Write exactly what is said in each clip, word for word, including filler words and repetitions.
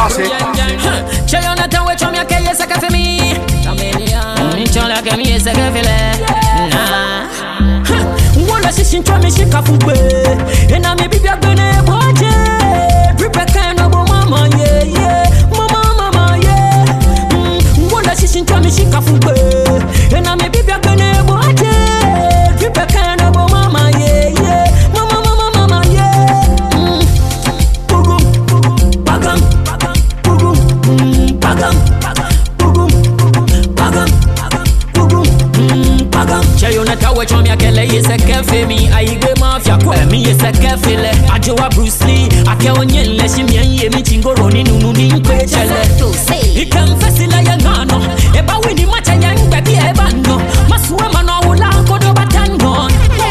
Classic. Chayona tawe chomya ke yesa ka femi. Kamelia. Chola ke mi yesa ka fele. Nah. Wala shishin chomya shika fugbe. Ena mi bibia bene boje. Prepare kind of mama yeah yeah. Mama mama yeah. Wala shishin chomya shika fugbe. Ena mi bibia bene boje. Prepare kind of mama yeah yeah. Mama mama mama yeah. Bugum bagam bugum bagam bugum bagam bugum bagam. Chayona tawe chomya kele yesa kefe mi aigbe mafia kwa mi yesa kefele ajowa Bruce Lee ake onye nle shimye ye mi chingoro ni nunu ni nkwe chele ikamfesi la ya ngano eba wini macha ya ngbe bi eba no masuwe mano wula kodo batangon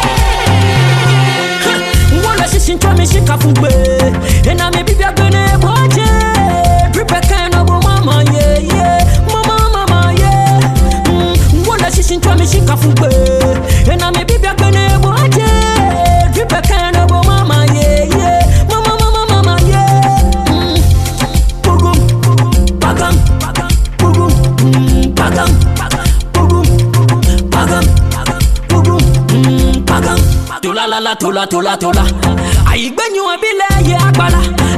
wala shishin chome shika fugbe ena me bibia bene boje prepare kind of mama yeah yeah mama mama yeah wala shishin chome shika fugbe ena me bibia bene boje prepare kind of mama yeah yeah mama mama mama yeah bugum bagam bugum bagam bugum bagam bugum bagam tola la la tola tola tola aigbenyu abile ye agbala